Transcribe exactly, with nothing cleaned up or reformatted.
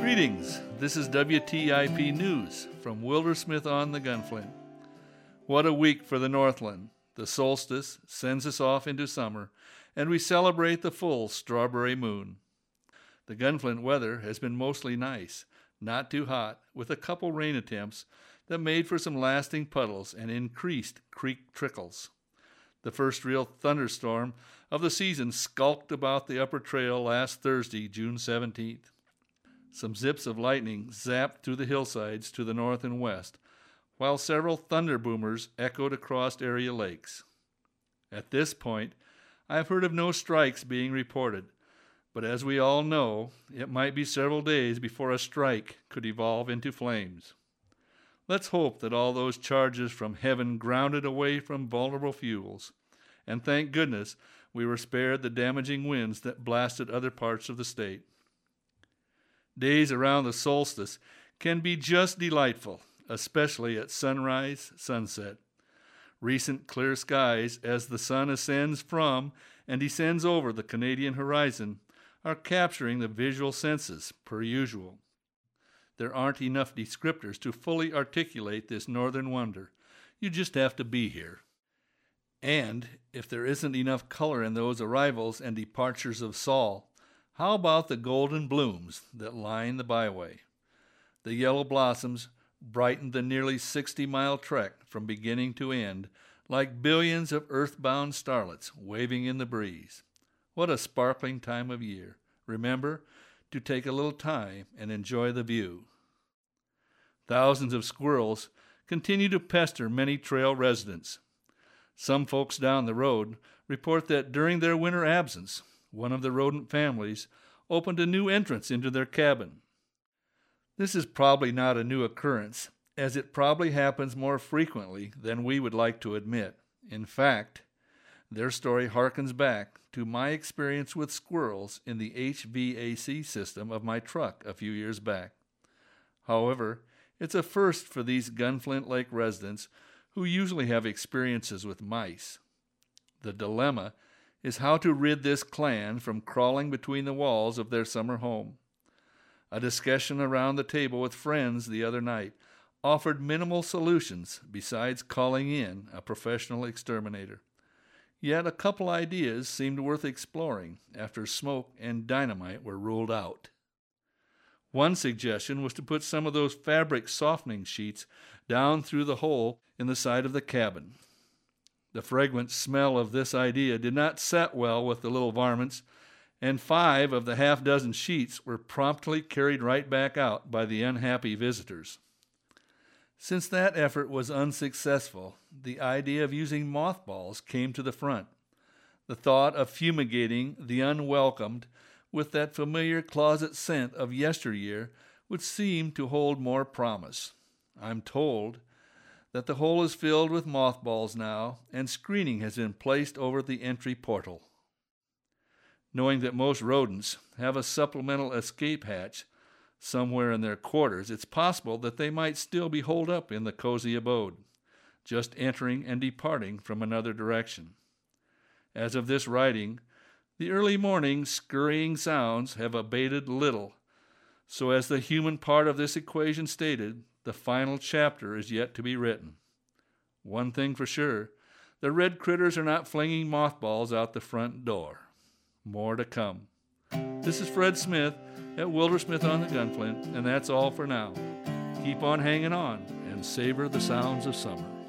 Greetings, this is W T I P News from Wildersmith on the Gunflint. What a week for the Northland. The solstice sends us off into summer, and we celebrate the full strawberry moon. The Gunflint weather has been mostly nice, not too hot, with a couple rain attempts that made for some lasting puddles and increased creek trickles. The first real thunderstorm of the season skulked about the upper trail last Thursday, June seventeenth. Some zips of lightning zapped through the hillsides to the north and west, while several thunder boomers echoed across area lakes. At this point, I have heard of no strikes being reported, but as we all know, it might be several days before a strike could evolve into flames. Let's hope that all those charges from heaven grounded away from vulnerable fuels, and thank goodness we were spared the damaging winds that blasted other parts of the state. Days around the solstice can be just delightful, especially at sunrise, sunset. Recent clear skies as the sun ascends from and descends over the Canadian horizon are capturing the visual senses per usual. There aren't enough descriptors to fully articulate this northern wonder. You just have to be here. And if there isn't enough color in those arrivals and departures of Sol, how about the golden blooms that line the byway? The yellow blossoms brighten the nearly sixty-mile trek from beginning to end like billions of earthbound starlets waving in the breeze. What a sparkling time of year. Remember to take a little time and enjoy the view. Thousands of squirrels continue to pester many trail residents. Some folks down the road report that during their winter absence, one of the rodent families opened a new entrance into their cabin. This is probably not a new occurrence, as it probably happens more frequently than we would like to admit. In fact, their story harkens back to my experience with squirrels in the H V A C system of my truck a few years back. However, it's a first for these Gunflint Lake residents who usually have experiences with mice. The dilemma is how to rid this clan from crawling between the walls of their summer home. A discussion around the table with friends the other night offered minimal solutions besides calling in a professional exterminator. Yet a couple ideas seemed worth exploring after smoke and dynamite were ruled out. One suggestion was to put some of those fabric softening sheets down through the hole in the side of the cabin. The fragrant smell of this idea did not set well with the little varmints, and five of the half dozen sheets were promptly carried right back out by the unhappy visitors. Since that effort was unsuccessful, the idea of using mothballs came to the front. The thought of fumigating the unwelcomed with that familiar closet scent of yesteryear would seem to hold more promise. I'm told that the hole is filled with mothballs now, and screening has been placed over the entry portal. Knowing that most rodents have a supplemental escape hatch somewhere in their quarters, it's possible that they might still be holed up in the cozy abode, just entering and departing from another direction. As of this writing, the early morning scurrying sounds have abated little, so as the human part of this equation stated, the final chapter is yet to be written. One thing for sure, the red critters are not flinging mothballs out the front door. More to come. This is Fred Smith at Wildersmith on the Gunflint, and that's all for now. Keep on hanging on and savor the sounds of summer.